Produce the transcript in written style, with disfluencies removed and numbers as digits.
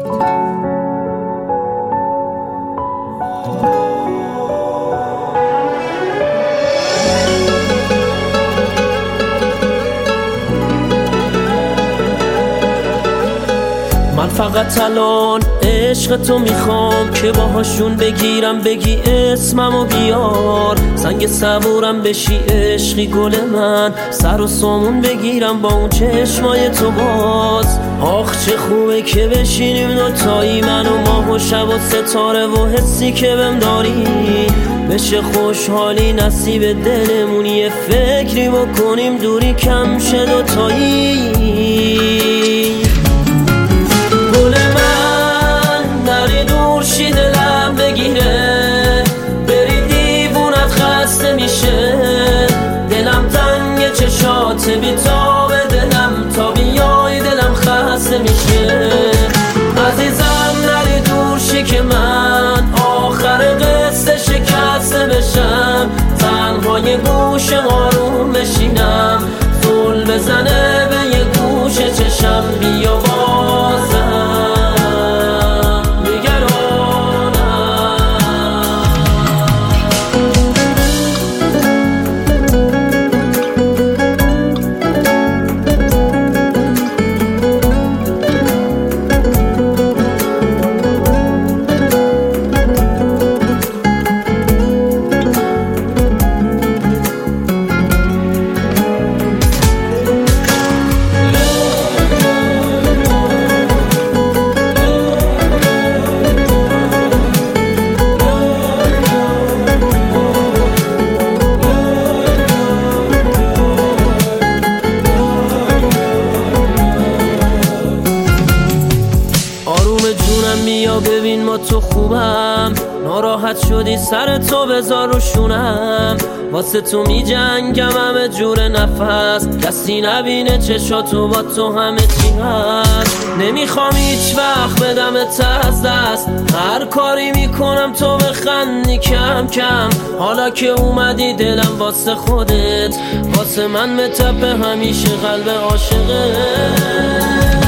من فقط الان عشق تو میخوام که باهاشون بگیرم، بگی اسممو بیار، سنگ صبورم بشی عشقی گل من، سر و سامون بگیرم با اون چشمای تو باز. آخ چه خوبه که بشینیم دوتایی، من و ماه و شب و ستاره و حسی که بهم داری، بشه خوشحالی نصیب دلمون، یه فکری بکنیم دوری کم شه دوتایی. دلم بگیره بری دیوونت خسته میشه، دلم تنگ چشات بیتاب دلم، تا بیای دلم خسته میشه. عزیزم نری دور شی که من آخر قصه شکسته بشم، تنها یه گوش آروم بشینم، زل بزنه به یه گوش چشم، بیا بازم بیا ببین ما تو خوبم، ناراحت شدی سر تو بذار رو شونم، واسه تو می جنگم همه جور نفس، کسی نبینه چشاتو با تو همه چی هست. نمیخوام هیچ وقت بدمت از دست، هر کاری میکنم تو بخندی کم کم، حالا که اومدی دلم واسه خودت، واسه من متپه همیشه قلب عاشقه.